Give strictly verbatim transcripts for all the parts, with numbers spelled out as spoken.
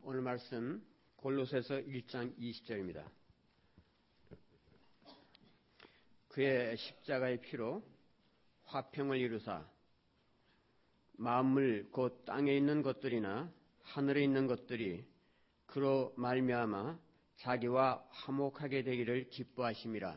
오늘 말씀 골로새서 일 장 이십 절입니다. 그의 십자가의 피로 화평을 이루사 만물 곧 땅에 있는 것들이나 하늘에 있는 것들이 그로 말미암아 자기와 화목하게 되기를 기뻐하심이라.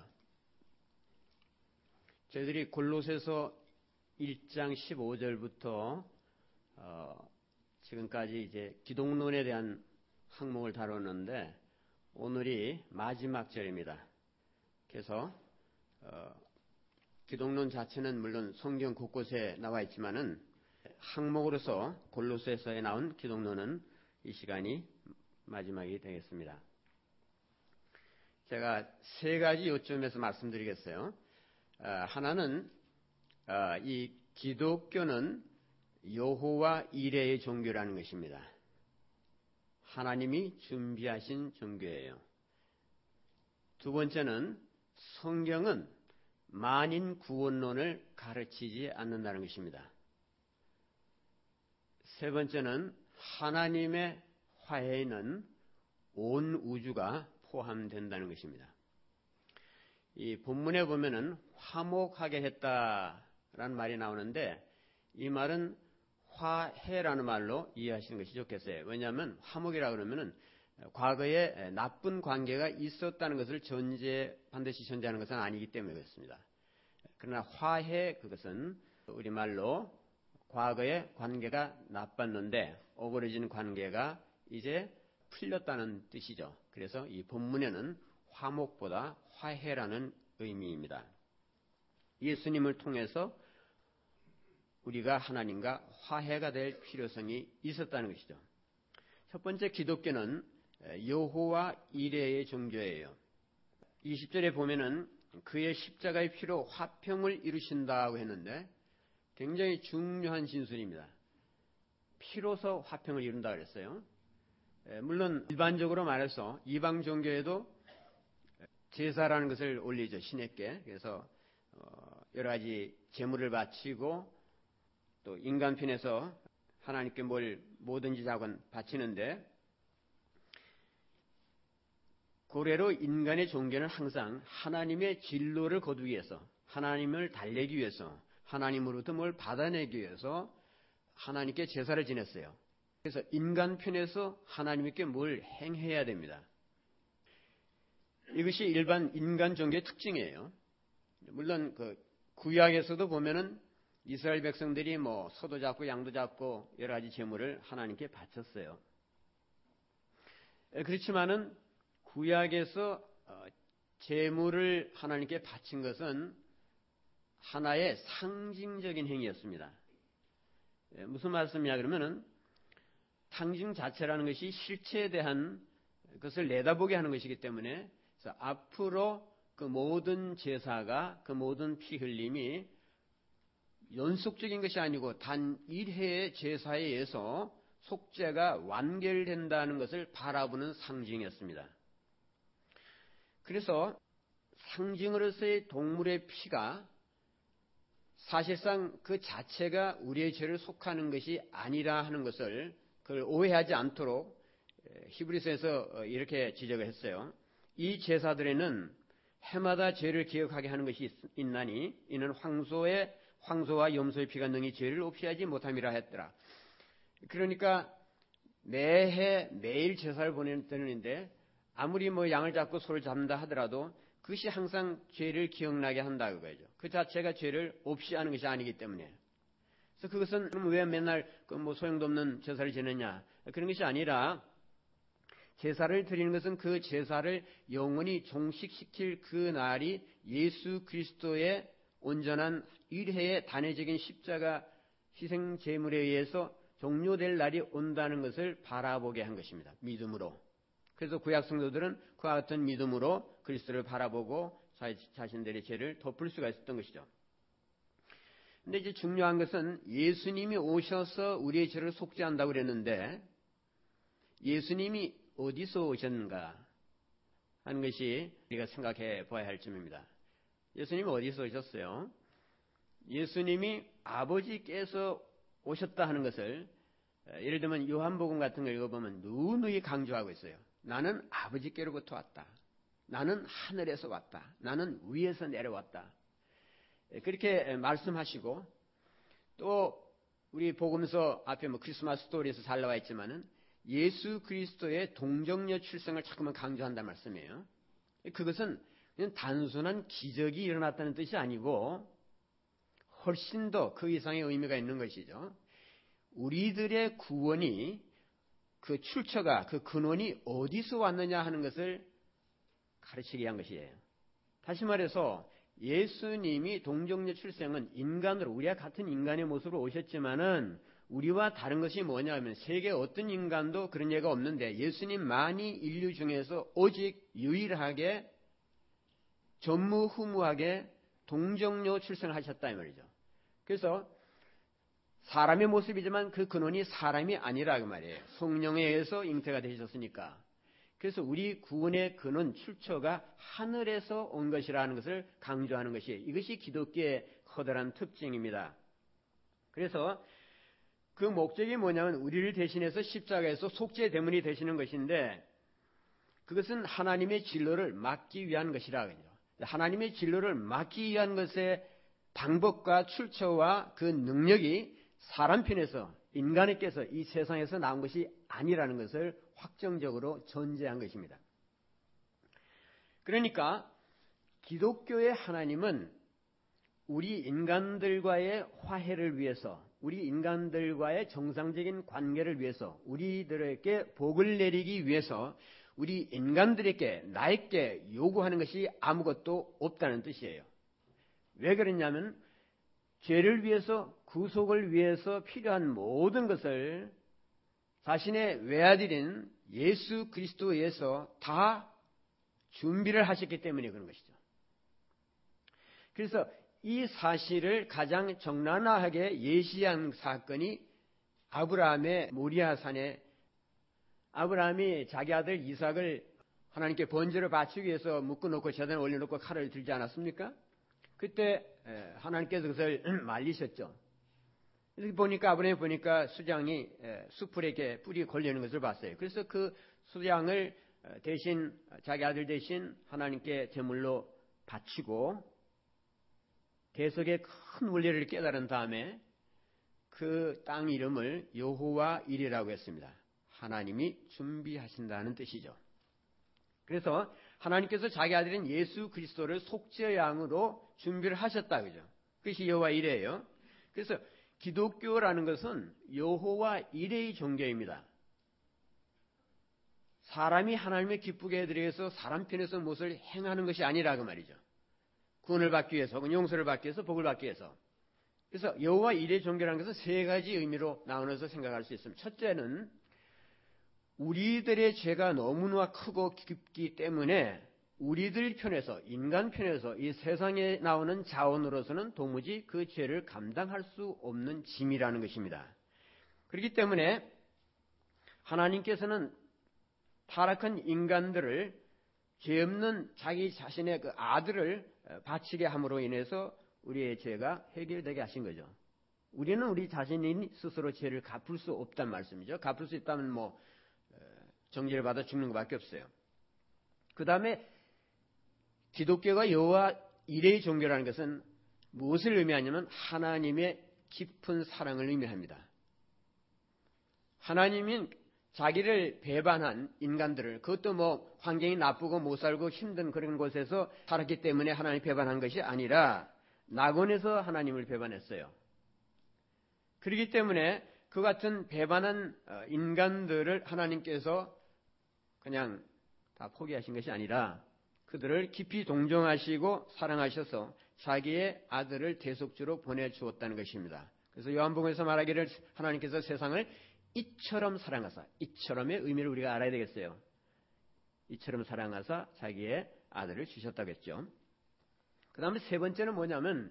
저희들이 골로새서 일 장 십오 절부터 어, 지금까지 이제 기독론에 대한 항목을 다뤘는데 오늘이 마지막 절입니다. 그래서 어, 기독론 자체는 물론 성경 곳곳에 나와 있지만은 항목으로서 골로새서에 나온 기독론은 이 시간이 마지막이 되겠습니다. 제가 세 가지 요점에서 말씀드리겠어요. 어, 하나는 어, 이 기독교는 여호와 이레의 종교라는 것입니다. 하나님이 준비하신 종교예요. 두 번째는 성경은 만인 구원론을 가르치지 않는다는 것입니다. 세 번째는 하나님의 화해에는 온 우주가 포함된다는 것입니다. 이 본문에 보면은 화목하게 했다라는 말이 나오는데 이 말은 화해라는 말로 이해하시는 것이 좋겠어요. 왜냐하면 화목이라 그러면은 과거에 나쁜 관계가 있었다는 것을 전제 반드시 전제하는 것은 아니기 때문에 그렇습니다. 그러나 화해 그것은 우리말로 과거에 관계가 나빴는데 오그러진 관계가 이제 풀렸다는 뜻이죠. 그래서 이 본문에는 화목보다 화해라는 의미입니다. 예수님을 통해서 우리가 하나님과 화해가 될 필요성이 있었다는 것이죠. 첫 번째, 기독교는 여호와 이레의 종교예요. 이십 절에 보면은 그의 십자가의 피로 화평을 이루신다고 했는데 굉장히 중요한 진술입니다. 피로서 화평을 이룬다 그랬어요. 물론 일반적으로 말해서 이방 종교에도 제사라는 것을 올리죠, 신에게. 그래서 여러 가지 제물을 바치고 또 인간 편에서 하나님께 뭘 뭐든지 자건 바치는데 고래로 인간의 종교는 항상 하나님의 진로를 거두기 위해서, 하나님을 달래기 위해서, 하나님으로부터 뭘 받아내기 위해서 하나님께 제사를 지냈어요. 그래서 인간 편에서 하나님께 뭘 행해야 됩니다. 이것이 일반 인간 종교의 특징이에요. 물론 그 구약에서도 보면은 이스라엘 백성들이 뭐 소도 잡고 양도 잡고 여러 가지 제물을 하나님께 바쳤어요. 그렇지만은 구약에서 제물을 하나님께 바친 것은 하나의 상징적인 행위였습니다. 무슨 말씀이냐 그러면은 상징 자체라는 것이 실체에 대한 것을 내다보게 하는 것이기 때문에 그래서 앞으로 그 모든 제사가 그 모든 피 흘림이 연속적인 것이 아니고 단 일 회의 제사에 의해서 속죄가 완결된다는 것을 바라보는 상징이었습니다. 그래서 상징으로서의 동물의 피가 사실상 그 자체가 우리의 죄를 속하는 것이 아니라 하는 것을 그걸 오해하지 않도록 히브리서에서 이렇게 지적을 했어요. 이 제사들에는 해마다 죄를 기억하게 하는 것이 있나니 이는 황소의 황소와 염소의 피가 능히 죄를 없이하지 못함이라 했더라. 그러니까 매해 매일 제사를 보내는데 아무리 뭐 양을 잡고 소를 잡는다 하더라도 그것이 항상 죄를 기억나게 한다 그거죠. 그 자체가 죄를 없이 하는 것이 아니기 때문에. 그래서 그것은 왜 맨날 그 뭐 소용도 없는 제사를 지내냐 그런 것이 아니라 제사를 드리는 것은 그 제사를 영원히 종식시킬 그 날이 예수 그리스도의 온전한 일회의 단회적인 십자가 희생 제물에 의해서 종료될 날이 온다는 것을 바라보게 한 것입니다. 믿음으로. 그래서 구약 성도들은 그와 같은 믿음으로 그리스도를 바라보고 자신들의 죄를 덮을 수가 있었던 것이죠. 근데 이제 중요한 것은 예수님이 오셔서 우리의 죄를 속죄한다고 그랬는데 예수님이 어디서 오셨는가 하는 것이 우리가 생각해 봐야 할 점입니다. 예수님이 어디서 오셨어요? 예수님이 아버지께서 오셨다 하는 것을 예를 들면 요한복음 같은 걸 읽어보면 누누이 강조하고 있어요. 나는 아버지께로부터 왔다. 나는 하늘에서 왔다. 나는 위에서 내려왔다. 그렇게 말씀하시고, 또 우리 복음서 앞에 뭐 크리스마스 스토리에서 잘 나와 있지만은 예수 그리스도의 동정녀 출생을 자꾸만 강조한다는 말씀이에요. 그것은 그냥 단순한 기적이 일어났다는 뜻이 아니고 훨씬 더 그 이상의 의미가 있는 것이죠. 우리들의 구원이 그 출처가, 그 근원이 어디서 왔느냐 하는 것을 가르치기 위한 것이에요. 다시 말해서 예수님이 동정녀 출생은 인간으로, 우리와 같은 인간의 모습으로 오셨지만은 우리와 다른 것이 뭐냐면 세계 어떤 인간도 그런 예가 없는데 예수님만이 인류 중에서 오직 유일하게 전무후무하게 동정녀 출생을 하셨다 이 말이죠. 그래서 사람의 모습이지만 그 근원이 사람이 아니라 그 말이에요. 성령에 의해서 잉태가 되셨으니까. 그래서 우리 구원의 근원 출처가 하늘에서 온 것이라는 것을 강조하는 것이, 이것이 기독교의 커다란 특징입니다. 그래서 그 목적이 뭐냐면 우리를 대신해서 십자가에서 속죄 대문이 되시는 것인데, 그것은 하나님의 진로를 막기 위한 것이라. 하나님의 진로를 막기 위한 것의 방법과 출처와 그 능력이 사람 편에서, 인간에게서, 이 세상에서 나온 것이 아니라는 것을 확정적으로 전제한 것입니다. 그러니까 기독교의 하나님은 우리 인간들과의 화해를 위해서, 우리 인간들과의 정상적인 관계를 위해서, 우리들에게 복을 내리기 위해서 우리 인간들에게, 나에게 요구하는 것이 아무것도 없다는 뜻이에요. 왜 그러냐면 죄를 위해서, 구속을 위해서 필요한 모든 것을 자신의 외아들인 예수 그리스도에서 다 준비를 하셨기 때문에 그런 것이죠. 그래서 이 사실을 가장 적나라하게 예시한 사건이 아브라함의 모리아산에, 아브라함이 자기 아들 이삭을 하나님께 번제를 바치기 위해서 묶어놓고 재단에 올려놓고 칼을 들지 않았습니까? 그때 하나님께서 그것을 말리셨죠. 그래서 보니까 아브라함이 보니까 수장이 수풀에 이렇게 뿌리 걸려있는 것을 봤어요. 그래서 그 수장을 대신, 자기 아들 대신 하나님께 제물로 바치고 대속의 큰 원리를 깨달은 다음에 그 땅 이름을 여호와 일이라고 했습니다. 하나님이 준비하신다는 뜻이죠. 그래서 하나님께서 자기 아들인 예수 그리스도를 속죄양으로 준비를 하셨다, 그죠? 그것이 여호와 일이에요. 그래서 기독교라는 것은 여호와 일의 종교입니다. 사람이 하나님을 기쁘게 해드리기 위해서 사람 편에서 무엇을 행하는 것이 아니라 그 말이죠. 구원을 받기 위해서, 혹은 용서를 받기 위해서, 복을 받기 위해서. 그래서 여호와 일의 종교라는 것은 세 가지 의미로 나누어서 생각할 수 있습니다. 첫째는 우리들의 죄가 너무나 크고 깊기 때문에 우리들 편에서, 인간 편에서 이 세상에 나오는 자원으로서는 도무지 그 죄를 감당할 수 없는 짐이라는 것입니다. 그렇기 때문에 하나님께서는 타락한 인간들을, 죄 없는 자기 자신의 그 아들을 바치게 함으로 인해서 우리의 죄가 해결되게 하신 거죠. 우리는 우리 자신이 스스로 죄를 갚을 수 없단 말씀이죠. 갚을 수 있다면 뭐 정죄를 받아 죽는 것밖에 없어요. 그 다음에 기독교가 여호와 일의 종교라는 것은 무엇을 의미하냐면 하나님의 깊은 사랑을 의미합니다. 하나님은 자기를 배반한 인간들을, 그것도 뭐 환경이 나쁘고 못 살고 힘든 그런 곳에서 살았기 때문에 하나님이 배반한 것이 아니라 낙원에서 하나님을 배반했어요. 그렇기 때문에 그 같은 배반한 인간들을 하나님께서 그냥 다 포기하신 것이 아니라 그들을 깊이 동정하시고 사랑하셔서 자기의 아들을 대속주로 보내주었다는 것입니다. 그래서 요한복음에서 말하기를 하나님께서 세상을 이처럼 사랑하사, 이처럼의 의미를 우리가 알아야 되겠어요. 이처럼 사랑하사 자기의 아들을 주셨다고 했죠. 그 다음에 세 번째는 뭐냐면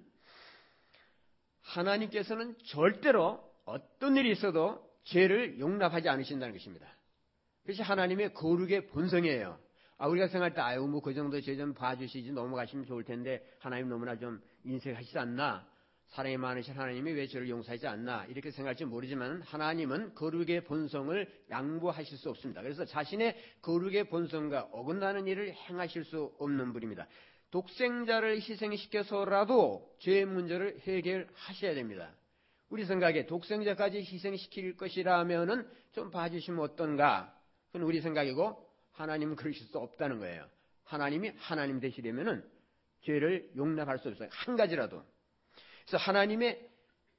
하나님께서는 절대로 어떤 일이 있어도 죄를 용납하지 않으신다는 것입니다. 그것이 하나님의 거룩의 본성이에요. 아, 우리가 생각할 때 아유 뭐 그 정도 죄 좀 봐주시지 넘어가시면 좋을 텐데 하나님 너무나 좀 인색하시지 않나, 사랑이 많으신 하나님이 왜 저를 용서하지 않나 이렇게 생각할지 모르지만 하나님은 거룩의 본성을 양보하실 수 없습니다. 그래서 자신의 거룩의 본성과 어긋나는 일을 행하실 수 없는 분입니다. 독생자를 희생시켜서라도 죄의 문제를 해결하셔야 됩니다. 우리 생각에 독생자까지 희생시킬 것이라면은 좀 봐주시면 어떤가? 그건 우리 생각이고 하나님은 그러실 수 없다는 거예요. 하나님이 하나님 되시려면은 죄를 용납할 수 없어요. 한 가지라도. 그래서 하나님의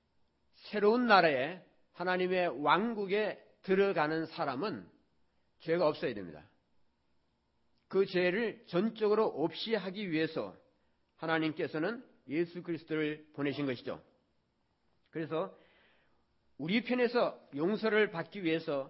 새로운 나라에 하나님의 왕국에 들어가는 사람은 죄가 없어야 됩니다. 그 죄를 전적으로 없이 하기 위해서 하나님께서는 예수 그리스도를 보내신 것이죠. 그래서 우리 편에서 용서를 받기 위해서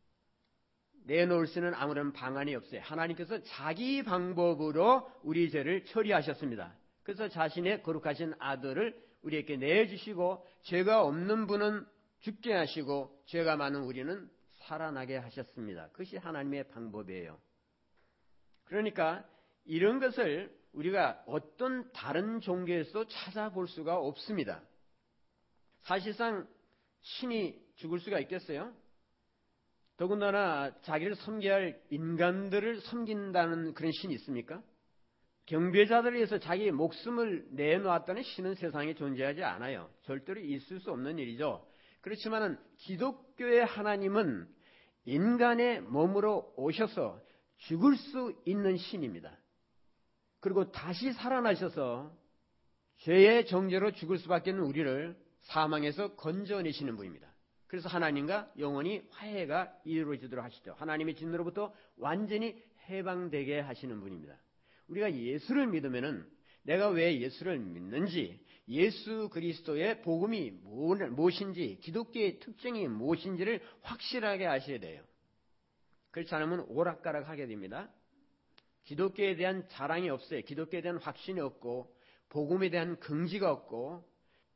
내놓을 수는 아무런 방안이 없어요. 하나님께서 자기 방법으로 우리 죄를 처리하셨습니다. 그래서 자신의 거룩하신 아들을 우리에게 내주시고 죄가 없는 분은 죽게 하시고 죄가 많은 우리는 살아나게 하셨습니다. 그것이 하나님의 방법이에요. 그러니까 이런 것을 우리가 어떤 다른 종교에서 찾아볼 수가 없습니다. 사실상 신이 죽을 수가 있겠어요? 더군다나 자기를 섬겨야 할 인간들을 섬긴다는 그런 신이 있습니까? 경배자들을 위해서 자기 목숨을 내놓았다는 신은 세상에 존재하지 않아요. 절대로 있을 수 없는 일이죠. 그렇지만은 기독교의 하나님은 인간의 몸으로 오셔서 죽을 수 있는 신입니다. 그리고 다시 살아나셔서 죄의 정죄로 죽을 수밖에 없는 우리를 사망에서 건져내시는 분입니다. 그래서 하나님과 영원히 화해가 이루어지도록 하시죠. 하나님의 진노로부터 완전히 해방되게 하시는 분입니다. 우리가 예수를 믿으면은 내가 왜 예수를 믿는지, 예수 그리스도의 복음이 무엇인지, 기독교의 특징이 무엇인지를 확실하게 아셔야 돼요. 그렇지 않으면 오락가락 하게 됩니다. 기독교에 대한 자랑이 없어요. 기독교에 대한 확신이 없고 복음에 대한 긍지가 없고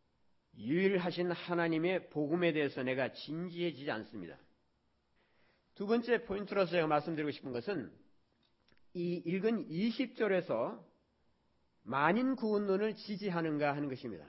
유일하신 하나님의 복음에 대해서 내가 진지해지지 않습니다. 두 번째 포인트로서 제가 말씀드리고 싶은 것은 이 읽은 이십 절에서 만인 구원론을 지지하는가 하는 것입니다.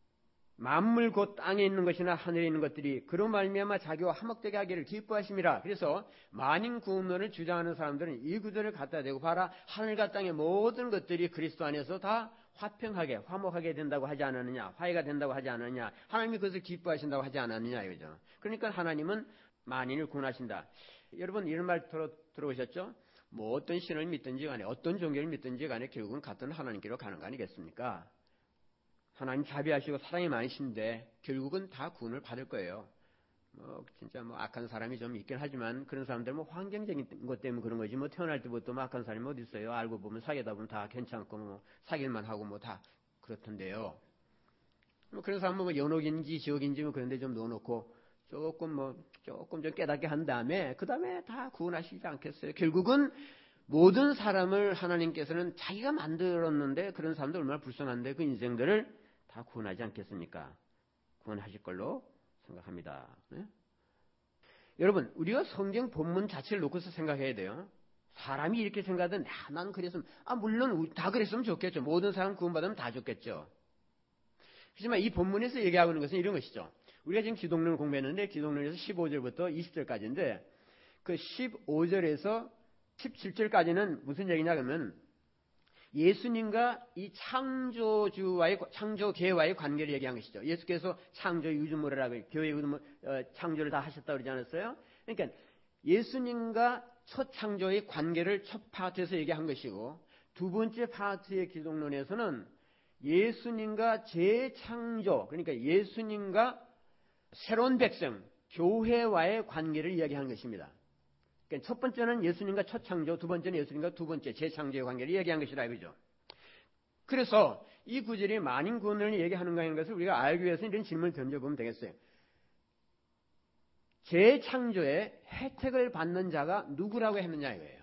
만물 곧 땅에 있는 것이나 하늘에 있는 것들이 그로 말미암아 자기와 화목되게 하기를 기뻐하심이라. 그래서 만인 구원론을 주장하는 사람들은 이 구절을 갖다 대고 봐라. 하늘과 땅의 모든 것들이 그리스도 안에서 다 화평하게 화목하게 된다고 하지 않았느냐, 화해가 된다고 하지 않았느냐, 하나님이 그것을 기뻐하신다고 하지 않았느냐 이거죠. 그러니까 하나님은 만인을 구원하신다. 여러분 이런 말 들어, 들어보셨죠? 뭐 어떤 신을 믿든지 간에 어떤 종교를 믿든지 간에 결국은 같은 하나님께로 가는 거 아니겠습니까? 하나님 자비하시고 사랑이 많으신데 결국은 다 구원을 받을 거예요. 뭐 진짜 뭐 악한 사람이 좀 있긴 하지만 그런 사람들은 뭐 환경적인 것 때문에 그런 거지 뭐 태어날 때부터 뭐 악한 사람이 어디 있어요? 알고 보면 사귀다 보면 다 괜찮고 뭐 사귈만 하고 뭐 다 그렇던데요. 뭐 그런 사람은 뭐 연옥인지 지옥인지 뭐 그런데 좀 넣어놓고 조금 뭐 조금 좀 깨닫게 한 다음에 그 다음에 다 구원하시지 않겠어요? 결국은 모든 사람을 하나님께서는 자기가 만들었는데 그런 사람들 얼마나 불쌍한데 그 인생들을 다 구원하지 않겠습니까? 구원하실 걸로 생각합니다. 네? 여러분 우리가 성경 본문 자체를 놓고서 생각해야 돼요. 사람이 이렇게 생각하든 아, 난 그랬으면 아 물론 다 그랬으면 좋겠죠. 모든 사람 구원받으면 다 좋겠죠. 하지만 이 본문에서 얘기하고 있는 것은 이런 것이죠. 우리가 지금 기독론을 공부했는데 기독론에서 십오 절부터 이십 절까지인데 그 십오 절에서 십칠 절까지는 무슨 얘기냐 그러면 예수님과 이 창조주와의 창조계와의 관계를 얘기한 것이죠. 예수께서 창조 유주물이라고 교회 창조를 다 하셨다고 그러지 않았어요? 그러니까 예수님과 첫 창조의 관계를 첫 파트에서 얘기한 것이고 두 번째 파트의 기독론에서는 예수님과 재창조 그러니까 예수님과 새로운 백성 교회와의 관계를 이야기하는 것입니다. 그러니까 첫 번째는 예수님과 첫 창조, 두 번째는 예수님과 두 번째 재창조의 관계를 얘기한 것이라 이거죠. 그래서 이 구절이 만인 구원을 얘기하는가 하는 것을 우리가 알기 위해서 이런 질문을 던져보면 되겠어요. 재창조의 혜택을 받는 자가 누구라고 했느냐 이거예요.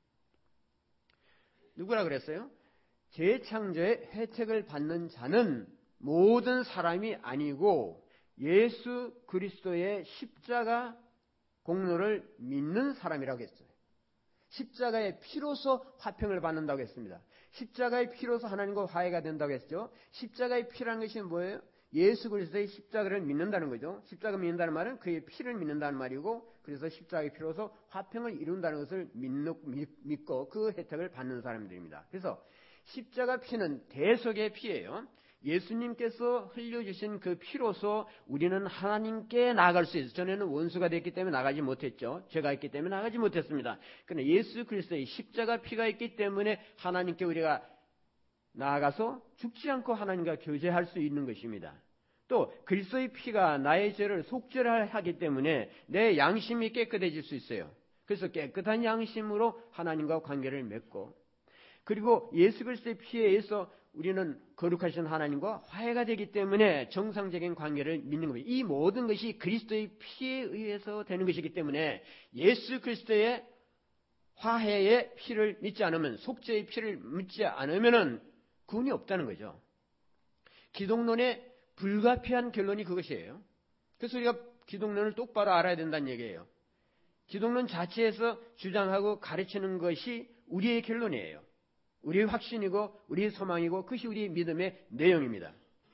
누구라 그랬어요? 재창조의 혜택을 받는 자는 모든 사람이 아니고 예수 그리스도의 십자가 공로를 믿는 사람이라고 했어요. 십자가의 피로서 화평을 받는다고 했습니다. 십자가의 피로서 하나님과 화해가 된다고 했죠. 십자가의 피라는 것이 뭐예요? 예수 그리스도의 십자가를 믿는다는 거죠. 십자가 믿는다는 말은 그의 피를 믿는다는 말이고, 그래서 십자가의 피로서 화평을 이룬다는 것을 믿고 그 혜택을 받는 사람들입니다. 그래서 십자가 피는 대속의 피예요. 예수님께서 흘려주신 그 피로서 우리는 하나님께 나아갈 수 있어요. 전에는 원수가 됐기 때문에 나가지 못했죠. 죄가 있기 때문에 나가지 못했습니다. 그러나 예수 그리스도의 십자가 피가 있기 때문에 하나님께 우리가 나아가서 죽지 않고 하나님과 교제할 수 있는 것입니다. 또 그리스도의 피가 나의 죄를 속죄하기 때문에 내 양심이 깨끗해질 수 있어요. 그래서 깨끗한 양심으로 하나님과 관계를 맺고, 그리고 예수 그리스도의 피에 의해서 우리는 거룩하신 하나님과 화해가 되기 때문에 정상적인 관계를 믿는 겁니다. 이 모든 것이 그리스도의 피에 의해서 되는 것이기 때문에 예수 그리스도의 화해의 피를 믿지 않으면, 속죄의 피를 믿지 않으면은 구원이 없다는 거죠. 기독론의 불가피한 결론이 그것이에요. 그래서 우리가 기독론을 똑바로 알아야 된다는 얘기예요. 기독론 자체에서 주장하고 가르치는 것이 우리의 결론이에요. 우리의 확신이고 우리의 소망이고 그것이 우리의 믿음의 내용입니다.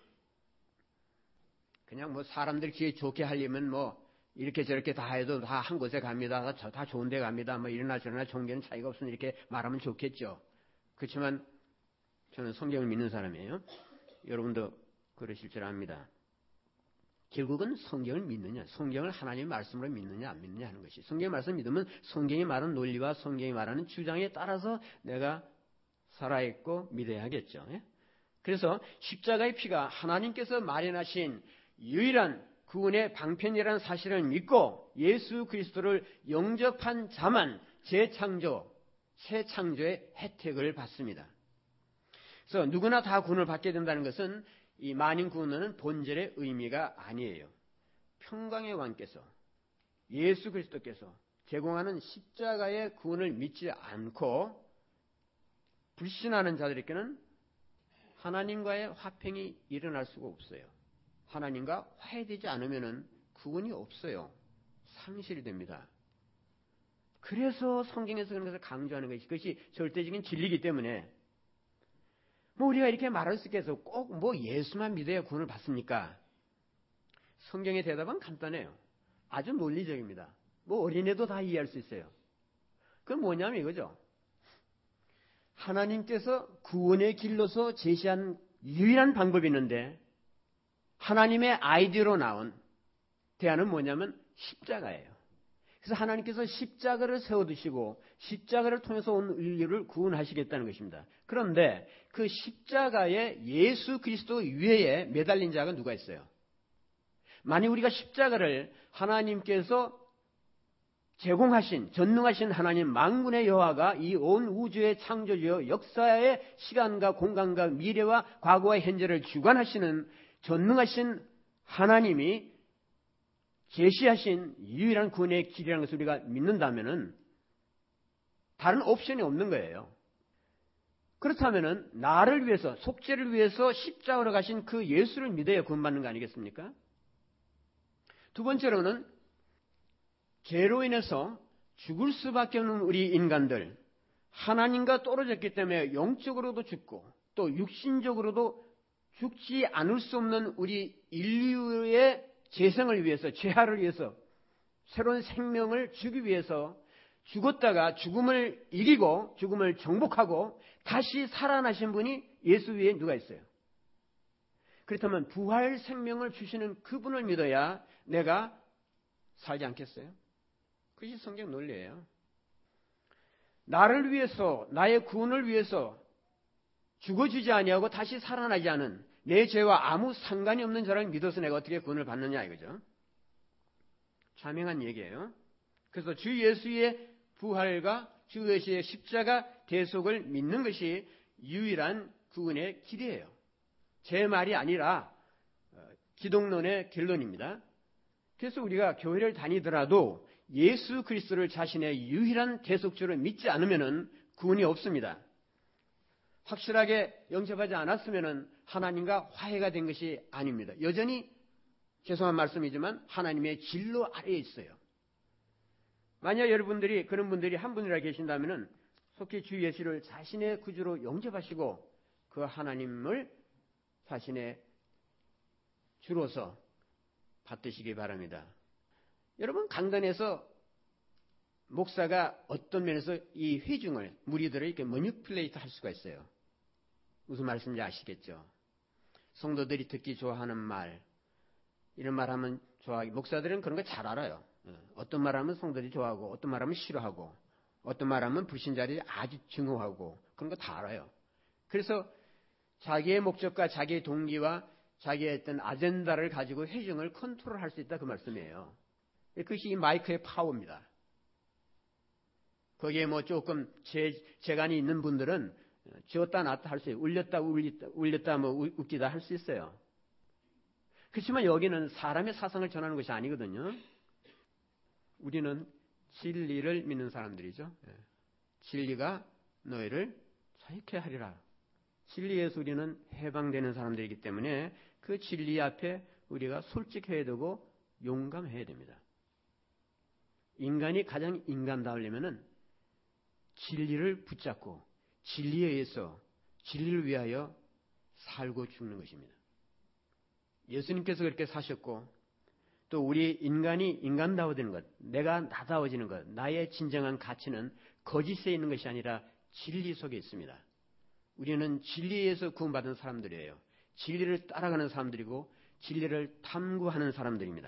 그냥 뭐 사람들 귀에 좋게 하려면 뭐 이렇게 저렇게 다 해도 다 한 곳에 갑니다. 다, 다 좋은 데 갑니다. 뭐 이러나 저러나 종교는 차이가 없으니 이렇게 말하면 좋겠죠. 그렇지만 저는 성경을 믿는 사람이에요. 여러분도 그러실 줄 압니다. 결국은 성경을 믿느냐, 성경을 하나님의 말씀으로 믿느냐 안 믿느냐 하는 것이, 성경의 말씀을 믿으면 성경이 말하는 논리와 성경이 말하는 주장에 따라서 내가 살아있고 믿어야겠죠. 그래서 십자가의 피가 하나님께서 마련하신 유일한 구원의 방편이라는 사실을 믿고 예수 그리스도를 영접한 자만 재창조, 새 창조의 혜택을 받습니다. 그래서 누구나 다 구원을 받게 된다는 것은 이 만인 구원은 본질의 의미가 아니에요. 평강의 왕께서, 예수 그리스도께서 제공하는 십자가의 구원을 믿지 않고 불신하는 자들에게는 하나님과의 화평이 일어날 수가 없어요. 하나님과 화해되지 않으면 구원이 없어요. 상실이 됩니다. 그래서 성경에서 그런 것을 강조하는 것이, 그것이 절대적인 진리이기 때문에 뭐 우리가 이렇게 말할 수 있겠어. 꼭 뭐 예수만 믿어야 구원을 받습니까? 성경의 대답은 간단해요. 아주 논리적입니다. 뭐 어린애도 다 이해할 수 있어요. 그건 뭐냐면 이거죠. 하나님께서 구원의 길로서 제시한 유일한 방법이 있는데 하나님의 아이디어로 나온 대안은 뭐냐면 십자가예요. 그래서 하나님께서 십자가를 세워두시고 십자가를 통해서 온 인류를 구원하시겠다는 것입니다. 그런데 그 십자가에 예수 그리스도 위에 매달린 자가 누가 있어요? 만약 우리가 십자가를 하나님께서 제공하신 전능하신 하나님 만군의 여호와가 이 온 우주의 창조주여 역사의 시간과 공간과 미래와 과거와 현재를 주관하시는 전능하신 하나님이 제시하신 유일한 구원의 길이라는 것을 우리가 믿는다면은 다른 옵션이 없는 거예요. 그렇다면은 나를 위해서, 속죄를 위해서 십자가로 가신 그 예수를 믿어야 구원받는 거 아니겠습니까? 두 번째로는 죄로 인해서 죽을 수밖에 없는 우리 인간들, 하나님과 떨어졌기 때문에 영적으로도 죽고 또 육신적으로도 죽지 않을 수 없는 우리 인류의 재생을 위해서, 재활을 위해서, 새로운 생명을 주기 위해서 죽었다가 죽음을 이기고 죽음을 정복하고 다시 살아나신 분이 예수 위에 누가 있어요? 그렇다면 부활 생명을 주시는 그분을 믿어야 내가 살지 않겠어요? 그것이 성경 논리예요. 나를 위해서, 나의 구원을 위해서 죽어주지 아니하고 다시 살아나지 않은 내 죄와 아무 상관이 없는 자를 믿어서 내가 어떻게 구원을 받느냐 이거죠. 자명한 얘기예요. 그래서 주 예수의 부활과 주 예수의 십자가 대속을 믿는 것이 유일한 구원의 길이에요. 제 말이 아니라 기독론의 결론입니다. 그래서 우리가 교회를 다니더라도 예수 그리스도를 자신의 유일한 대속주를 믿지 않으면 구원이 없습니다. 확실하게 영접하지 않았으면 하나님과 화해가 된 것이 아닙니다. 여전히 죄송한 말씀이지만 하나님의 진로 아래에 있어요. 만약 여러분들이 그런 분들이 한 분이라 계신다면 속히 주 예수를 자신의 구주로 영접하시고 그 하나님을 자신의 주로서 받으시기 바랍니다. 여러분, 강단에서 목사가 어떤 면에서 이 회중을, 무리들을 이렇게 머니플레이트 할 수가 있어요. 무슨 말씀인지 아시겠죠? 성도들이 듣기 좋아하는 말, 이런 말 하면 좋아하기. 목사들은 그런 거 잘 알아요. 어떤 말 하면 성도들이 좋아하고, 어떤 말 하면 싫어하고, 어떤 말 하면 불신자들이 아주 증오하고, 그런 거 다 알아요. 그래서 자기의 목적과 자기의 동기와 자기의 어떤 아젠다를 가지고 회중을 컨트롤할 수 있다, 그 말씀이에요. 그것이 이 마이크의 파워입니다. 거기에 뭐 조금 재, 재간이 있는 분들은 쥐었다 놨다 할 수 있어요. 울렸다 울렸다, 울렸다 뭐 웃기다 할 수 있어요. 그렇지만 여기는 사람의 사상을 전하는 것이 아니거든요. 우리는 진리를 믿는 사람들이죠. 진리가 너희를 자유케 하리라. 진리에서 우리는 해방되는 사람들이기 때문에 그 진리 앞에 우리가 솔직해야 되고 용감해야 됩니다. 인간이 가장 인간다우려면은 진리를 붙잡고 진리에 의해서 진리를 위하여 살고 죽는 것입니다. 예수님께서 그렇게 사셨고 또 우리 인간이 인간다워지는 것, 내가 나다워지는 것, 나의 진정한 가치는 거짓에 있는 것이 아니라 진리 속에 있습니다. 우리는 진리에서 구원받은 사람들이에요. 진리를 따라가는 사람들이고 진리를 탐구하는 사람들입니다.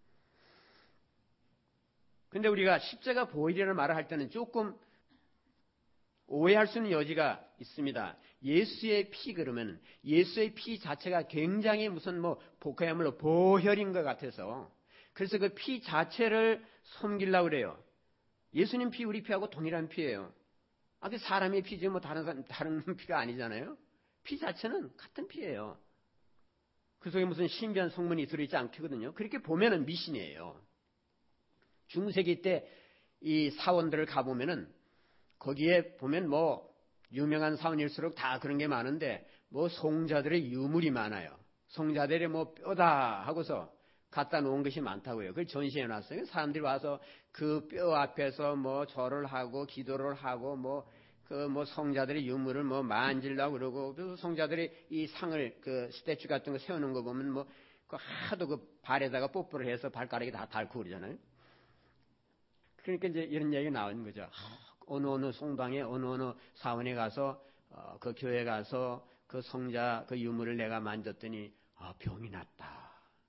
그런데 우리가 십자가 보혈이라는 말을 할 때는 조금 오해할 수 있는 여지가 있습니다. 예수의 피 그러면 예수의 피 자체가 굉장히 무슨 뭐 그야말로 보혈인 것 같아서 그래서 그 피 자체를 섬기려고 그래요. 예수님 피 우리 피하고 동일한 피예요. 아, 그 사람의 피지 뭐 다른 사람 다른 피가 아니잖아요. 피 자체는 같은 피예요. 그 속에 무슨 신비한 성분이 들어있지 않거든요. 그렇게 보면은 미신이에요. 중세기 때 이 사원들을 가보면은 거기에 보면 뭐 유명한 사원일수록 다 그런 게 많은데 뭐 송자들의 유물이 많아요. 송자들의 뭐 뼈다 하고서 갖다 놓은 것이 많다고요. 그걸 전시해 놨어요. 사람들이 와서 그 뼈 앞에서 뭐 절을 하고 기도를 하고 뭐 그 뭐 송자들의 유물을 뭐 만질라고 그러고 그래서 송자들이 이 상을 그 스태츄 같은 거 세우는 거 보면 뭐 그 하도 그 발에다가 뽀뽀를 해서 발가락이 다 닳고 그러잖아요. 그러니까 이제 이런 얘기가 나오는 거죠. 어느 어느 송당에 어느 어느 사원에 가서 어, 그 교회 가서 그 성자 그 유물을 내가 만졌더니 아, 병이 났다.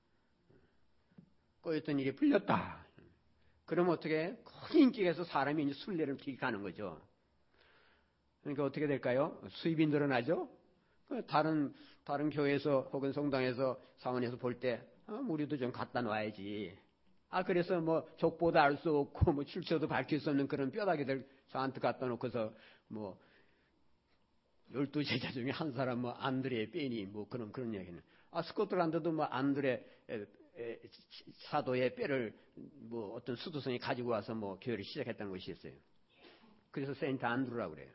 꼬였던 일이 풀렸다. 그럼 어떻게 큰 인기가 있어 사람이 이제 순례를 기가는 거죠. 그러니까 어떻게 될까요? 수입이 늘어나죠. 다른 다른 교회에서 혹은 성당에서 사원에서 볼 때 아, 우리도 좀 갖다 놔야지. 아, 그래서 뭐 족보도 알 수 없고 뭐 출처도 밝힐 수 없는 그런 뼈다귀들 저한테 갖다 놓고서 뭐 열두 제자 중에 한 사람 뭐 안드레 뼈니 뭐 그런 그런 얘기는 아 스코틀랜드도 뭐 안드레 에, 에, 사도의 뼈를 뭐 어떤 수도성이 가지고 와서 뭐 교회를 시작했다는 것이 있어요. 그래서 세인트 안드루라고 그래요.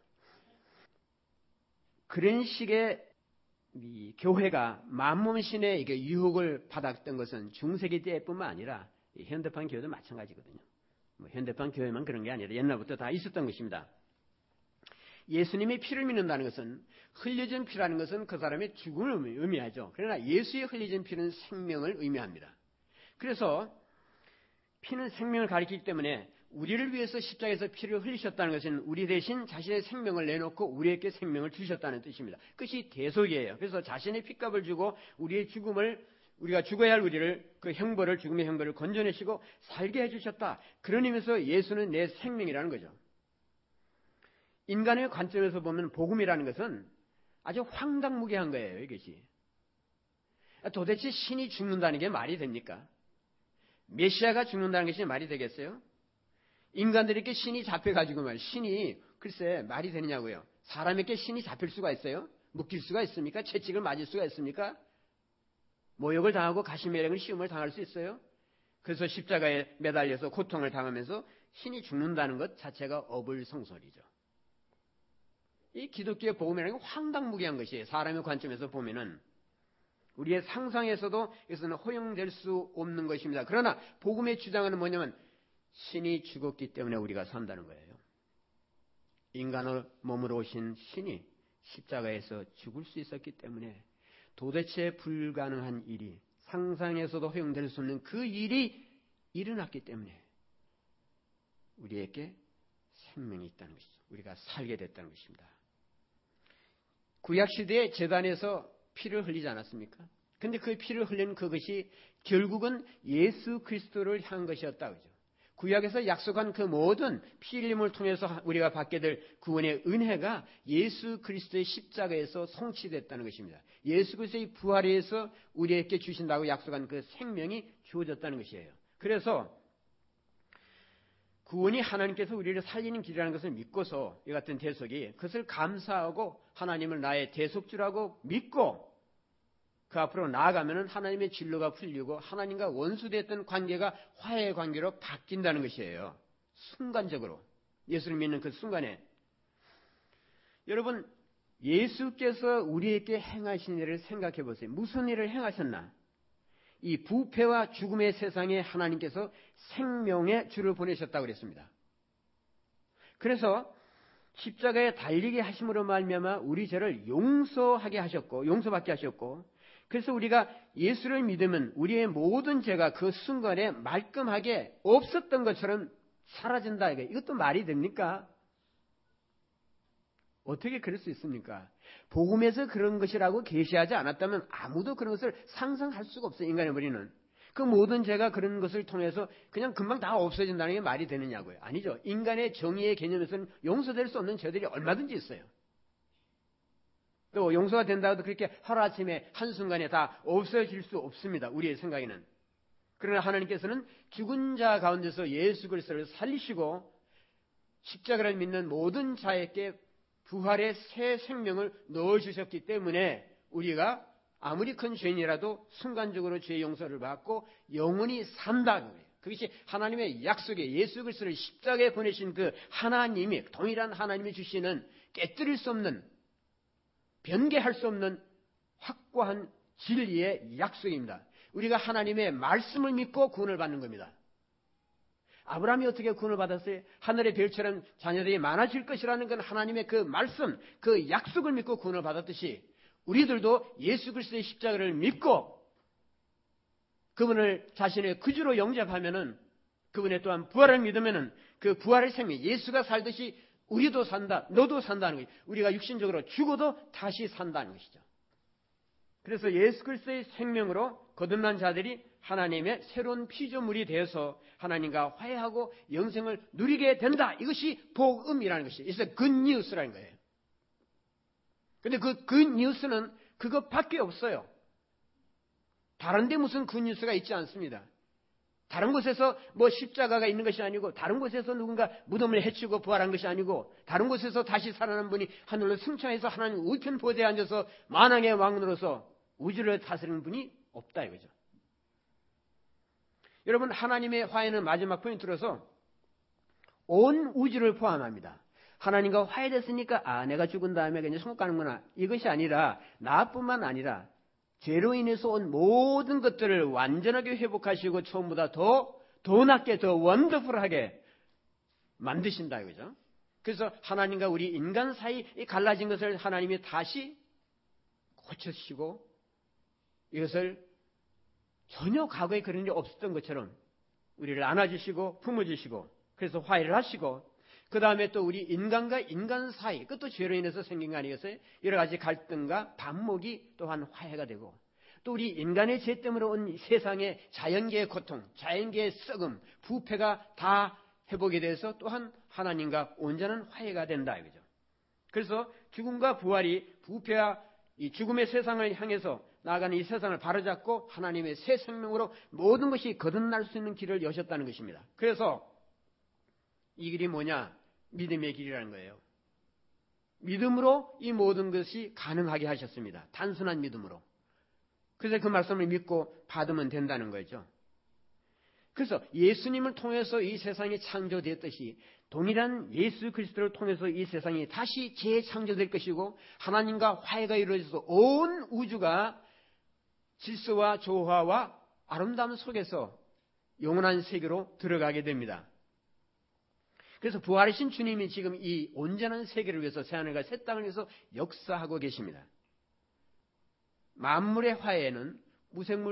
그런 식의 이 교회가 만몬신의 이게 유혹을 받았던 것은 중세기 때뿐만 아니라 현대판 교회도 마찬가지거든요. 뭐 현대판 교회만 그런 게 아니라 옛날부터 다 있었던 것입니다. 예수님의 피를 믿는다는 것은 흘려진 피라는 것은 그 사람의 죽음을 의미하죠. 그러나 예수의 흘려진 피는 생명을 의미합니다. 그래서 피는 생명을 가리키기 때문에 우리를 위해서 십자가에서 피를 흘리셨다는 것은 우리 대신 자신의 생명을 내놓고 우리에게 생명을 주셨다는 뜻입니다. 그것이 대속이에요. 그래서 자신의 피값을 주고 우리의 죽음을 우리가 죽어야 할 우리를 그 형벌을 죽음의 형벌을 건져내시고 살게 해주셨다. 그런 의미에서 예수는 내 생명이라는 거죠. 인간의 관점에서 보면 복음이라는 것은 아주 황당무계한 거예요. 이것이. 도대체 신이 죽는다는 게 말이 됩니까? 메시아가 죽는다는 것이 말이 되겠어요? 인간들에게 신이 잡혀가지고 말 신이 글쎄 말이 되느냐고요. 사람에게 신이 잡힐 수가 있어요? 묶일 수가 있습니까? 채찍을 맞을 수가 있습니까? 모욕을 당하고 가시면을 시험을 당할 수 있어요? 그래서 십자가에 매달려서 고통을 당하면서 신이 죽는다는 것 자체가 어불성설이죠. 이 기독교의 복음이라는 게 황당무계한 것이에요. 사람의 관점에서 보면은 우리의 상상에서도 이것은 허용될 수 없는 것입니다. 그러나 복음의 주장은 뭐냐면 신이 죽었기 때문에 우리가 산다는 거예요. 인간의 몸으로 오신 신이 십자가에서 죽을 수 있었기 때문에 도대체 불가능한 일이 상상에서도 허용될 수 없는 그 일이 일어났기 때문에 우리에게 생명이 있다는 것이죠. 우리가 살게 됐다는 것입니다. 구약시대의 제단에서 피를 흘리지 않았습니까? 근데 그 피를 흘리는 그것이 결국은 예수 그리스도를 향한 것이었다. 그죠? 구약에서 약속한 그 모든 피 흘림을 통해서 우리가 받게 될 구원의 은혜가 예수 그리스도의 십자가에서 성취됐다는 것입니다. 예수 그리스도의 부활에 의해서 우리에게 주신다고 약속한 그 생명이 주어졌다는 것이에요. 그래서 구원이 하나님께서 우리를 살리는 길이라는 것을 믿고서 이 같은 대속이 그것을 감사하고 하나님을 나의 대속주라고 믿고 그 앞으로 나아가면 하나님의 진로가 풀리고 하나님과 원수됐던 관계가 화해의 관계로 바뀐다는 것이에요. 순간적으로. 예수를 믿는 그 순간에. 여러분, 예수께서 우리에게 행하신 일을 생각해 보세요. 무슨 일을 행하셨나? 이 부패와 죽음의 세상에 하나님께서 생명의 주를 보내셨다고 그랬습니다. 그래서 십자가에 달리게 하심으로 말미암아 우리 죄를 용서하게 하셨고 용서받게 하셨고 그래서 우리가 예수를 믿으면 우리의 모든 죄가 그 순간에 말끔하게 없었던 것처럼 사라진다. 이것도 말이 됩니까? 어떻게 그럴 수 있습니까? 복음에서 그런 것이라고 계시하지 않았다면 아무도 그런 것을 상상할 수가 없어요. 인간의 머리는. 그 모든 죄가 그런 것을 통해서 그냥 금방 다 없어진다는 게 말이 되느냐고요. 아니죠. 인간의 정의의 개념에서는 용서될 수 없는 죄들이 얼마든지 있어요. 또 용서가 된다고 해도 그렇게 하루아침에 한순간에 다 없어질 수 없습니다. 우리의 생각에는. 그러나 하나님께서는 죽은 자 가운데서 예수 그리스도를 살리시고 십자가를 믿는 모든 자에게 부활의 새 생명을 넣어주셨기 때문에 우리가 아무리 큰 죄인이라도 순간적으로 죄 용서를 받고 영원히 산다는 거예요. 그것이 하나님의 약속에 예수 그리스도를 십자가에 보내신 그 하나님이 동일한 하나님이 주시는 깨뜨릴 수 없는 변개할 수 없는 확고한 진리의 약속입니다. 우리가 하나님의 말씀을 믿고 구원을 받는 겁니다. 아브라함이 어떻게 구원을 받았어요? 하늘의 별처럼 자녀들이 많아질 것이라는 건 하나님의 그 말씀, 그 약속을 믿고 구원을 받았듯이 우리들도 예수 그리스도의 십자가를 믿고 그분을 자신의 구주로 영접하면은 그분의 또한 부활을 믿으면은 그 부활의 생명, 예수가 살듯이 우리도 산다, 너도 산다는 거예요. 우리가 육신적으로 죽어도 다시 산다는 것이죠. 그래서 예수 그리스도의 생명으로 거듭난 자들이 하나님의 새로운 피조물이 되어서 하나님과 화해하고 영생을 누리게 된다. 이것이 복음이라는 것이에요. 그래서 굿뉴스라는 거예요. 그런데 그 굿뉴스는 그것밖에 없어요. 다른 데 무슨 굿뉴스가 있지 않습니다. 다른 곳에서 뭐 십자가가 있는 것이 아니고 다른 곳에서 누군가 무덤을 해치고 부활한 것이 아니고 다른 곳에서 다시 살아난 분이 하늘로 승천해서 하나님 우편 보좌에 앉아서 만왕의 왕으로서 우주를 다스리는 분이 없다 이거죠. 여러분 하나님의 화해는 마지막 포인트로서 온 우주를 포함합니다. 하나님과 화해됐으니까 아 내가 죽은 다음에 그냥 천국 가는구나 이것이 아니라 나뿐만 아니라 죄로 인해서 온 모든 것들을 완전하게 회복하시고 처음보다 더, 더 낫게, 더 원더풀하게 만드신다 이거죠. 그래서 하나님과 우리 인간 사이 갈라진 것을 하나님이 다시 고쳐주시고 이것을 전혀 과거에 그런 일이 없었던 것처럼 우리를 안아주시고 품어주시고 그래서 화해를 하시고 그 다음에 또 우리 인간과 인간 사이, 그것도 죄로 인해서 생긴 거 아니겠어요? 여러 가지 갈등과 반목이 또한 화해가 되고 또 우리 인간의 죄 때문에 온 세상의 자연계의 고통, 자연계의 썩음, 부패가 다 회복이 돼서 또한 하나님과 온전한 화해가 된다 이거죠. 그래서 죽음과 부활이 부패와 이 죽음의 세상을 향해서 나아가는 이 세상을 바로잡고 하나님의 새 생명으로 모든 것이 거듭날 수 있는 길을 여셨다는 것입니다. 그래서 이 길이 뭐냐? 믿음의 길이라는 거예요. 믿음으로 이 모든 것이 가능하게 하셨습니다. 단순한 믿음으로. 그래서 그 말씀을 믿고 받으면 된다는 거죠. 그래서 예수님을 통해서 이 세상이 창조되었듯이 동일한 예수 그리스도를 통해서 이 세상이 다시 재창조될 것이고 하나님과 화해가 이루어져서 온 우주가 질서와 조화와 아름다움 속에서 영원한 세계로 들어가게 됩니다. 그래서 부활하신 주님이 지금 이 온전한 세계를 위해서 새하늘과 새 땅을 위해서 역사하고 계십니다. 만물의 화해는 무생물도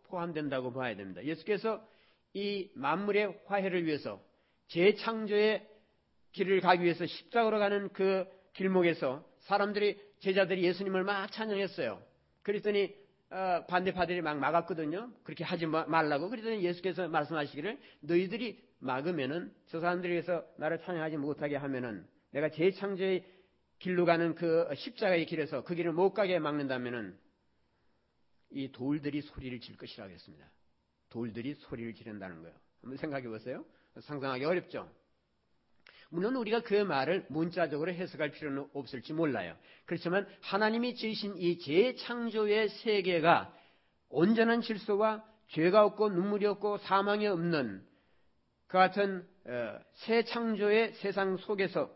포함된다고 봐야 됩니다. 예수께서 이 만물의 화해를 위해서 재창조의 길을 가기 위해서 십자가로 가는 그 길목에서 사람들이 제자들이 예수님을 막 찬양했어요. 그랬더니 어, 반대파들이 막 막았거든요. 그렇게 하지 말라고. 그랬더니 예수께서 말씀하시기를 너희들이 막으면은 저 사람들이 해서 나를 찬양하지 못하게 하면은 내가 재창조의 길로 가는 그 십자가의 길에서 그 길을 못 가게 막는다면은 이 돌들이 소리를 질 것이라고 했습니다. 돌들이 소리를 지른다는 거예요. 한번 생각해 보세요. 상상하기 어렵죠. 물론 우리가 그 말을 문자적으로 해석할 필요는 없을지 몰라요. 그렇지만 하나님이 지으신 이 재창조의 세계가 온전한 질서와 죄가 없고 눈물이 없고 사망이 없는 그 같은 새 창조의 세상 속에서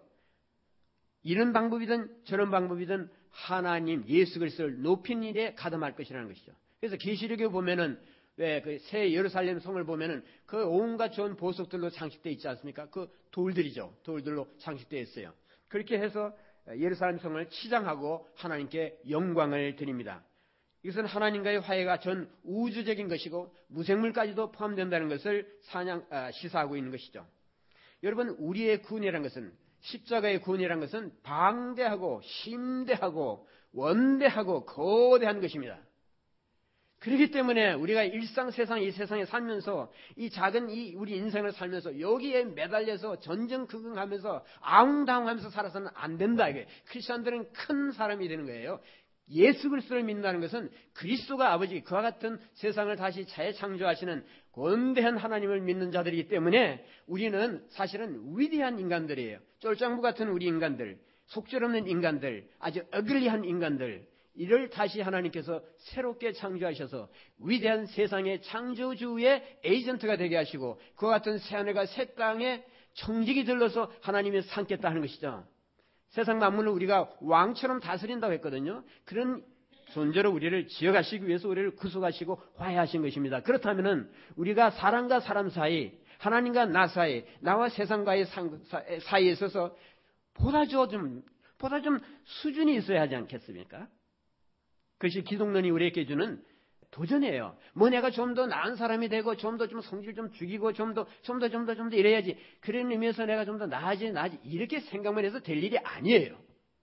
이런 방법이든 저런 방법이든 하나님 예수 그리스도를 높인 일에 가담할 것이라는 것이죠. 그래서 계시록에 보면은 왜 그 새 예루살렘 성을 보면은 그 온갖 좋은 보석들로 장식되어 있지 않습니까? 그 돌들이죠. 돌들로 장식되어 있어요. 그렇게 해서 예루살렘 성을 치장하고 하나님께 영광을 드립니다. 이것은 하나님과의 화해가 전 우주적인 것이고 무생물까지도 포함된다는 것을 사냥, 아, 시사하고 있는 것이죠. 여러분, 우리의 구원이라는 것은 십자가의 구원이라는 것은 방대하고 심대하고 원대하고 거대한 것입니다. 그렇기 때문에 우리가 일상 세상 이 세상에 살면서 이 작은 이 우리 인생을 살면서 여기에 매달려서 전전긍긍하면서 아웅다웅하면서 살아서는 안 된다. 이게 크리스천들은 큰 사람이 되는 거예요. 예수 그리스도를 믿는다는 것은 그리스도가 아버지 그와 같은 세상을 다시 재창조하시는 권대한 하나님을 믿는 자들이기 때문에 우리는 사실은 위대한 인간들이에요. 쫄장부 같은 우리 인간들, 속절없는 인간들, 아주 어글리한 인간들, 이를 다시 하나님께서 새롭게 창조하셔서 위대한 세상의 창조주의 에이전트가 되게 하시고 그와 같은 새하늘과 새 땅에 청직이 들러서 하나님이 삼겠다 하는 것이죠. 세상 만물을 우리가 왕처럼 다스린다고 했거든요. 그런 존재로 우리를 지어가시기 위해서 우리를 구속하시고 화해하신 것입니다. 그렇다면 우리가 사람과 사람 사이, 하나님과 나 사이, 나와 세상과의 사이에 있어서 보다 좀, 보다 좀 수준이 있어야 하지 않겠습니까? 그것이 기독론이 우리에게 주는 도전이에요. 뭐 내가 좀 더 나은 사람이 되고 좀 더 좀 성질 좀 죽이고 좀 더 좀 더 좀 더 좀 더 이래야지. 그런 의미에서 내가 좀 더 나아지 나아지 이렇게 생각만 해서 될 일이 아니에요.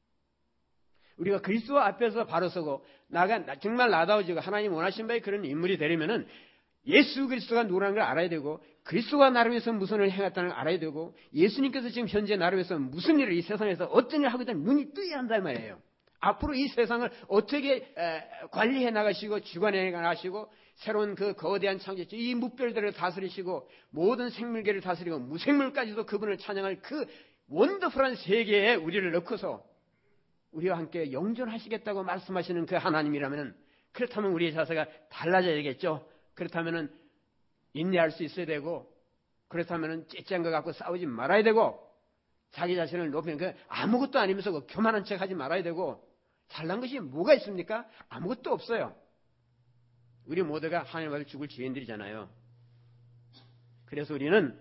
우리가 그리스도 앞에서 바로 서고 나가 정말 나다워지고 하나님 원하신 바에 그런 인물이 되려면은 예수 그리스도가 누구라는 걸 알아야 되고 그리스도가 나를 위해서 무슨 일을 행했다는 걸 알아야 되고 예수님께서 지금 현재 나를 위해서 무슨 일을 이 세상에서 어떤 일을 하고 있다는 눈이 뜨야 한단 말이에요. 앞으로 이 세상을 어떻게 관리해 나가시고 주관해 나가시고 새로운 그 거대한 창조주 이 무별들을 다스리시고 모든 생물계를 다스리고 무생물까지도 그분을 찬양할 그 원더풀한 세계에 우리를 넣고서 우리와 함께 영존하시겠다고 말씀하시는 그 하나님이라면 그렇다면 우리의 자세가 달라져야겠죠. 그렇다면 인내할 수 있어야 되고 그렇다면 찌찌한 것 갖고 싸우지 말아야 되고 자기 자신을 높이는 그 아무것도 아니면서 그 교만한 척 하지 말아야 되고 잘난 것이 뭐가 있습니까? 아무것도 없어요. 우리 모두가 하나님 앞에 죽을 죄인들이잖아요. 그래서 우리는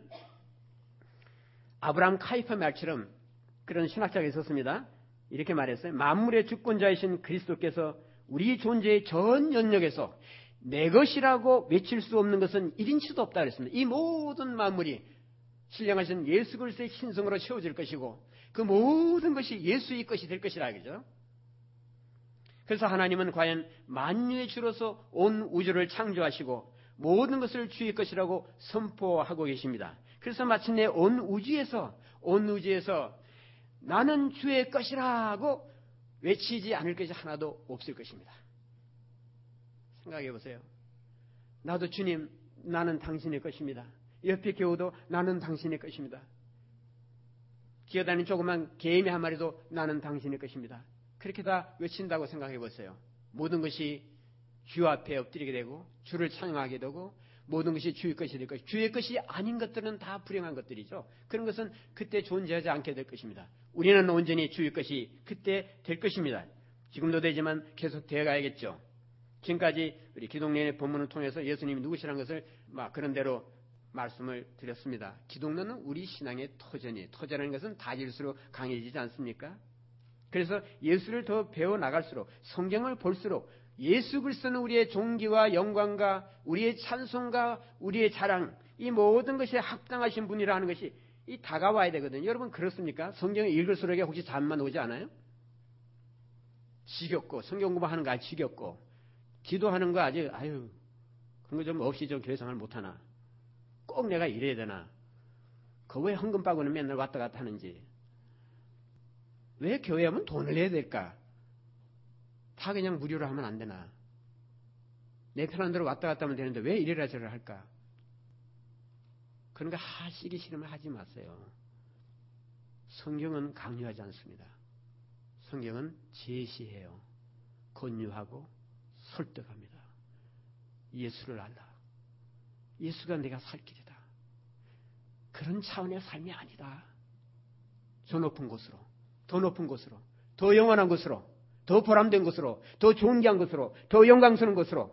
아브라함 카이퍼 말처럼 그런 신학자가 있었습니다. 이렇게 말했어요. 만물의 주권자이신 그리스도께서 우리 존재의 전 영역에서 내 것이라고 외칠 수 없는 것은 일인치도 없다 그랬습니다. 이 모든 만물이 신령하신 예수 그리스도의 신성으로 채워질 것이고 그 모든 것이 예수의 것이 될 것이라 그죠. 그래서 하나님은 과연 만유의 주로서 온 우주를 창조하시고 모든 것을 주의 것이라고 선포하고 계십니다. 그래서 마침내 온 우주에서 온 우주에서 나는 주의 것이라고 외치지 않을 것이 하나도 없을 것입니다. 생각해 보세요. 나도 주님, 나는 당신의 것입니다. 옆에 겨우도 나는 당신의 것입니다. 기어다니는 조그만 개미 한 마리도 나는 당신의 것입니다. 그렇게 다 외친다고 생각해 보세요. 모든 것이 주 앞에 엎드리게 되고 주를 찬양하게 되고 모든 것이 주의 것이 될 것이고 주의 것이 아닌 것들은 다 불행한 것들이죠. 그런 것은 그때 존재하지 않게 될 것입니다. 우리는 온전히 주의 것이 그때 될 것입니다. 지금도 되지만 계속 되어가야겠죠. 지금까지 우리 기독론의 본문을 통해서 예수님이 누구시라는 것을 막 그런 대로 말씀을 드렸습니다. 기독론은 우리 신앙의 터전이에요. 터전이라는 것은 다질수록 강해지지 않습니까? 그래서 예수를 더 배워나갈수록 성경을 볼수록 예수 그리스도는 우리의 존귀와 영광과 우리의 찬송과 우리의 자랑, 이 모든 것에 합당하신 분이라는 것이 이 다가와야 되거든요. 여러분 그렇습니까? 성경을 읽을수록 혹시 잠만 오지 않아요? 지겹고 성경 공부하는 거 아주 지겹고 기도하는 거 아주 아유 그런 거 좀 없이 좀 교회생활 못하나? 꼭 내가 이래야 되나? 그 왜 헌금 빠고는 맨날 왔다 갔다 하는지? 왜 교회 하면 돈을 내야 될까? 다 그냥 무료로 하면 안 되나? 내 편한 대로 왔다 갔다 하면 되는데 왜 이래라 저래라 할까? 그런 거 하시기 싫으면 하지 마세요. 성경은 강요하지 않습니다. 성경은 제시해요. 권유하고 설득합니다. 예수를 알라. 예수가 내가 살 길이다. 그런 차원의 삶이 아니다. 저 높은 곳으로, 더 높은 곳으로, 더 영원한 곳으로, 더 보람된 곳으로, 더 존귀한 곳으로, 더 영광스러운 곳으로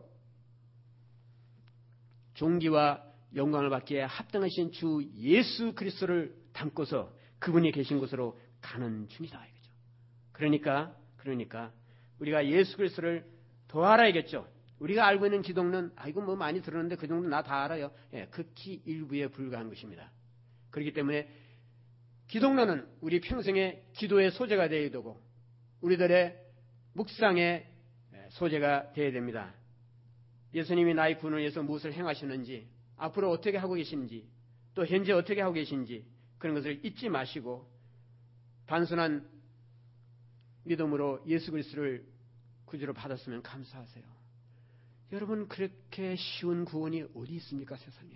존귀와 영광을 받기에 합당하신 주 예수 그리스도를 담고서 그분이 계신 곳으로 가는 중이다. 이거죠. 그러니까 그러니까 우리가 예수 그리스도를 더 알아야겠죠. 우리가 알고 있는 기독론, 아이고 뭐 많이 들었는데 그 정도 나 다 알아요. 예, 극히 일부에 불과한 것입니다. 그렇기 때문에 기독론은 우리 평생의 기도의 소재가 되어야 되고 우리들의 묵상의 소재가 되어야 됩니다. 예수님이 나의 구원을 위해서 무엇을 행하시는지, 앞으로 어떻게 하고 계신지, 또 현재 어떻게 하고 계신지 그런 것을 잊지 마시고 단순한 믿음으로 예수 그리스도를 구주로 받았으면 감사하세요. 여러분 그렇게 쉬운 구원이 어디 있습니까? 세상에.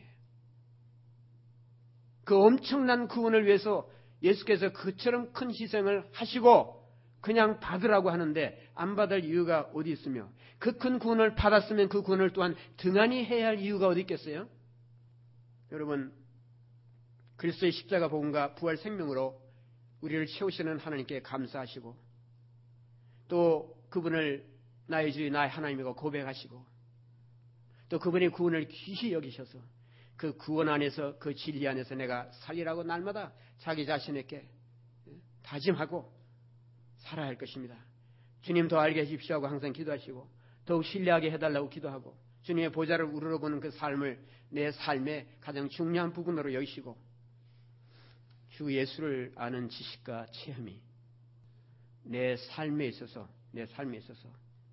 그 엄청난 구원을 위해서 예수께서 그처럼 큰 희생을 하시고 그냥 받으라고 하는데 안 받을 이유가 어디 있으며 그 큰 구원을 받았으면 그 구원을 또한 등한히 해야 할 이유가 어디 있겠어요? 여러분 그리스도의 십자가 복음과 부활 생명으로 우리를 채우시는 하나님께 감사하시고 또 그분을 나의 주 나의 하나님이고 고백하시고 또 그분의 구원을 귀히 여기셔서 그 구원 안에서 그 진리 안에서 내가 살리라고 날마다 자기 자신에게 다짐하고 살아야 할 것입니다. 주님 더 알게 해주십시오 하고 항상 기도하시고 더욱 신뢰하게 해달라고 기도하고 주님의 보좌를 우러러보는 그 삶을 내 삶의 가장 중요한 부분으로 여기시고 주 예수를 아는 지식과 체험이 내 삶에 있어서 내 삶에 있어서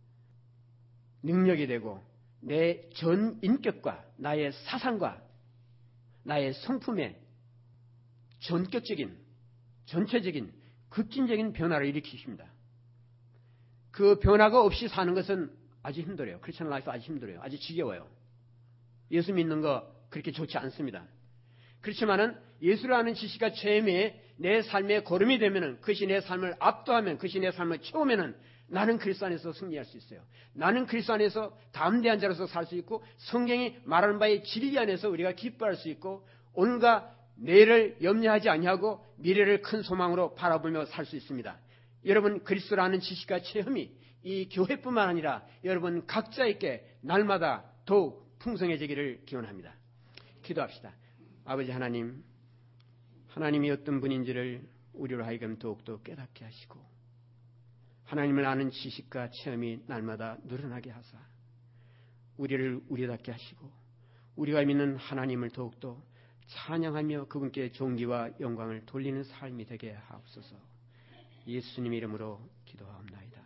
능력이 되고 내 전 인격과 나의 사상과 나의 성품에 전격적인 전체적인 급진적인 변화를 일으키십니다. 그 변화가 없이 사는 것은 아주 힘들어요. 크리스천 라이프 아주 힘들어요. 아주 지겨워요. 예수 믿는 거 그렇게 좋지 않습니다. 그렇지만은 예수를 아는 지식과 체험이 내 삶의 걸음이 되면은 그것이 내 삶을 압도하면 그것이 내 삶을 채우면은 나는 그리스도 안에서 승리할 수 있어요. 나는 그리스도 안에서 담대한 자로서 살 수 있고 성경이 말하는 바의 진리 안에서 우리가 기뻐할 수 있고 오늘과 내일을 염려하지 아니하고 미래를 큰 소망으로 바라보며 살 수 있습니다. 여러분 그리스도를 아는 지식과 체험이 이 교회뿐만 아니라 여러분 각자에게 날마다 더욱 풍성해지기를 기원합니다. 기도합시다. 아버지 하나님, 하나님이 어떤 분인지를 우리로 하여금 더욱더 깨닫게 하시고 하나님을 아는 지식과 체험이 날마다 늘어나게 하사 우리를 우리답게 하시고 우리가 믿는 하나님을 더욱더 찬양하며 그분께 존귀와 영광을 돌리는 삶이 되게 하옵소서. 예수님 이름으로 기도하옵나이다.